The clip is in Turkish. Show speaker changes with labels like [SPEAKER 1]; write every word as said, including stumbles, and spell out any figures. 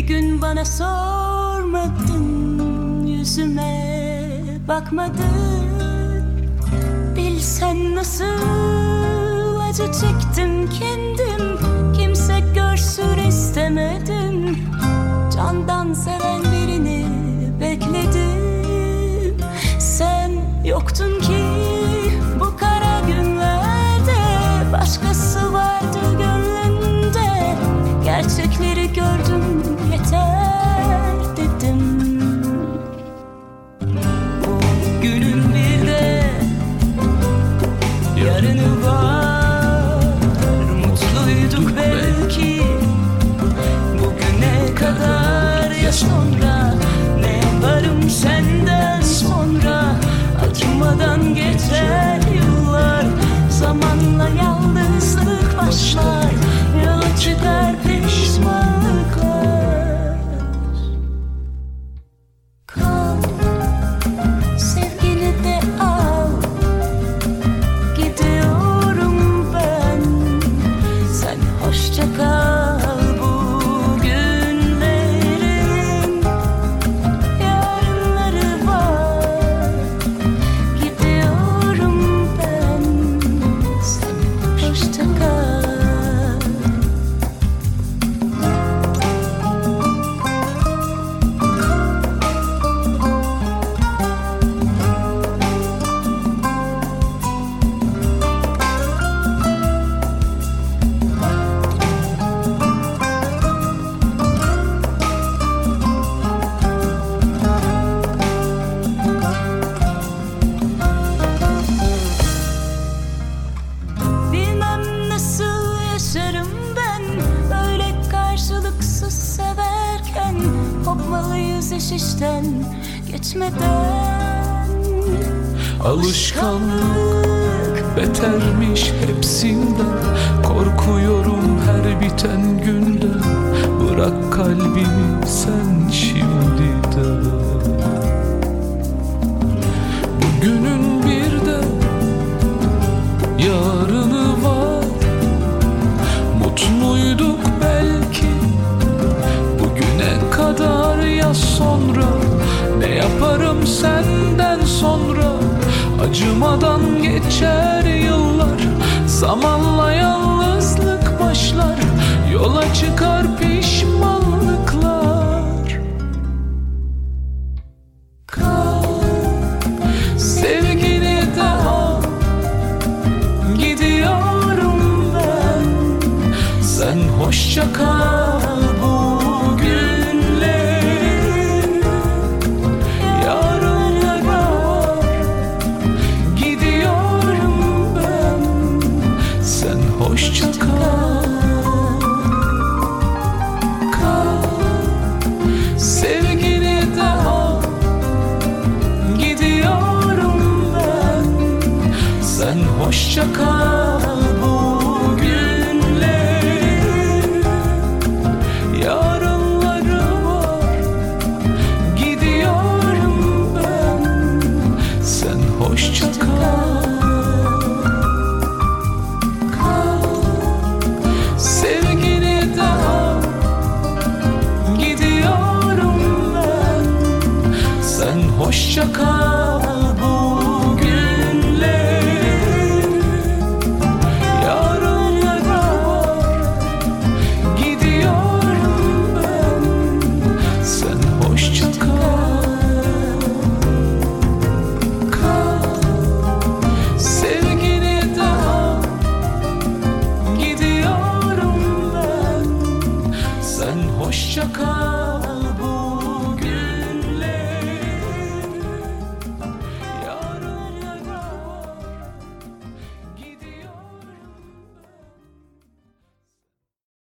[SPEAKER 1] gün bana sormadın, yüzüme bakmadın. Bilsen nasıl acı çektim kendim, kimse görsün istemedim. Candan seven birini bekledim, sen yoktun ki bu kara günlerde. Başkası vardı gönlünde, gerçekleri gördüm, yeter dedim. Günün bir de yarını var, mutluyduk belki bugüne kadar. Ya sonra ne yaparım senden sonra, acımadan geçer yıllar. Zamanla yalnızlık başlar, yola çıkar pişmanlıklar. Kal, sevgini de al, gidiyorum ben. Sen hoşça kal, bu günlerin yarınları var. Gidiyorum ben, sen hoşça kal. Bilmem nasıl yaşarım ben böyle karşılıksız severken. Kopmalıyız iş işten geçmeden.
[SPEAKER 2] Alışkanlık betermiş hepsinden, korkuyorum her biten günde. Bırak kalbimi sen şimdiden. Bugünün bir de yarını var, mutluyduk belki bugüne kadar. Ya sonra ne yaparım senden sonra, acımadan geçer yıllar. Zamanla yalnızlık başlar, yola çıkar pişmanlıklar.
[SPEAKER 1] Kal,
[SPEAKER 2] Sevgini de al,
[SPEAKER 1] gidiyorum ben.
[SPEAKER 2] sen hoşça kal. Bu günlerin yarınları var. Gidiyorum ben, sen hoşça kal.
[SPEAKER 1] Kal,
[SPEAKER 2] Sevgini de al, gidiyorum ben, sen hoşça kal. Bu günlerin yarınları var. Gidiyorum ben, sen hoşça kal.
[SPEAKER 1] kal,
[SPEAKER 2] Sevgini de al, gidiyorum ben, sen hoşça kal. Bu günlerin yarınları var. Gidiyorum ben, sen hoşça kal.
[SPEAKER 1] kal,
[SPEAKER 2] Sevgini de al, gidiyorum ben, sen hoşça kal.